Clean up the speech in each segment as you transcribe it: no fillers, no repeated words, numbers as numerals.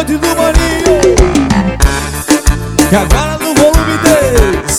noite do Maninho, que agora no volume 10.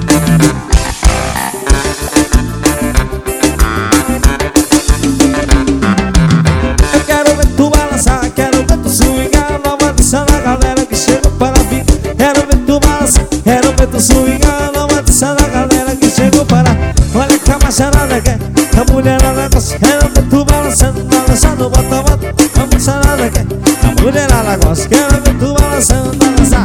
Eu quero ver tu balançar, quero ver tu swingar, nova dança da galera que chegou para vir. Quero ver tu balançar, quero ver tu swingar, nova dança da galera que chegou para. Olha que a macharada quer, a mulherada gosta. Quero ver tu balançando, balançando, bota, bota. A macharada quer, a mulherada gosta. Quero ver tu balançando, balançar.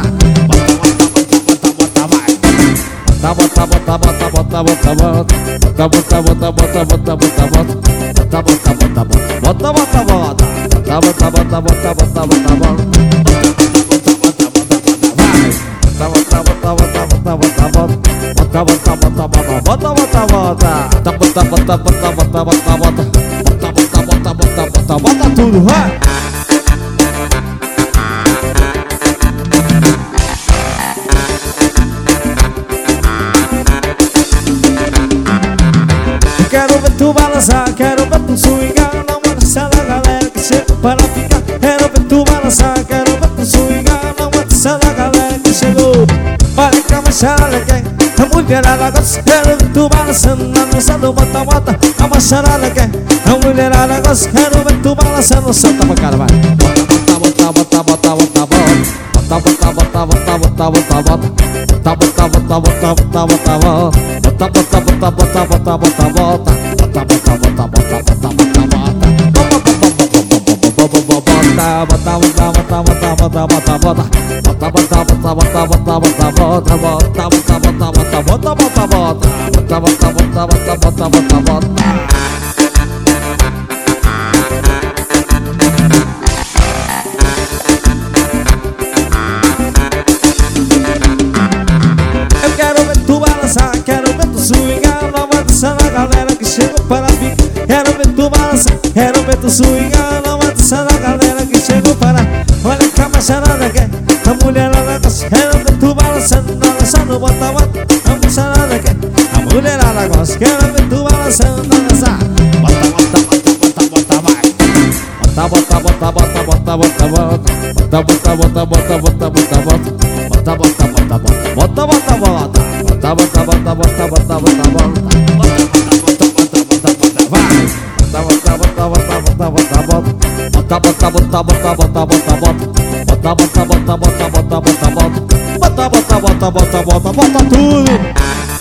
Bota, bota, bota, bota, bota, bota. Bota, bota, bota, bota, bota, bota, bota. Bota, bota, bota, bota, bota, bota, bota. Bota, bota, bota, bota, bota, bota, bota. Bota, bota, bota, bota, bota, bota, bota. Bota, bota, bota, bota, bota, bota, bota. Bota, bota, bota, bota, bota, bota, bota. Bota, bota, bota, bota, bota, bota tudo, vai! Quero ver tu balançar, quero ver tu swingar, não balança da galera que chegou para ficar. Quero ver tu balançar, quero ver tu swingar, não balança da galera que chegou. Olha que a macharada quer, a mulherada gosta. Quero ver tu balançando, na dança do bota, bota. A macharada quer, a mulherada gosta. Quero ver tu balançando, solta pra cara, vai. Bota, bota, bota, bota, bota, bota. Bota, bota, bota, bota, bota, bota, bota. Bota, bota, bota, bota, bota, bota, bota. Bota, bota, bota, bota, bota, bota, bota. Bota, bota, bota, bota, bota, bota, bota. Bota, bota, bota, bota, bota, bota, bota, bota. Bota, bota, bota, bota, bota, bota, bota. Bota, bota, bota, bota, bota, bota, bota, bota. Bota, bota, bota, bota, bota, bota, bota. Quero ver tu swingar, nova dança da galera que chegou para vir. Quero ver tu balançar, quero ver tu swingar, nova dança da galera que chegou para. Olha que a macharada quer, a mulherada gosta. Quero ver tu balançando, balançando, bota, bota. A macharada quer, a mulherada gosta. Quero ver tu balançando, balançar. Bota, bota, bota, bota, bota, vai. Bota, bota, bota, bota, bota, bota, bota. Bota, bota, bota, bota, bota, bota, bota. Bota, bota, bota, bota, bota, bota, bota. Bota, bota, bota, bota, bota, bota, bota. Bota, bota, bota, bota, bota, vai. Bota, bota, bota, bota, bota, bota, bota. Bota, bota, bota, bota, bota, bota, bota. Bota, bota, bota, bota, bota, bota, bota. Bota, bota, bota, bota, bota, bota tudo.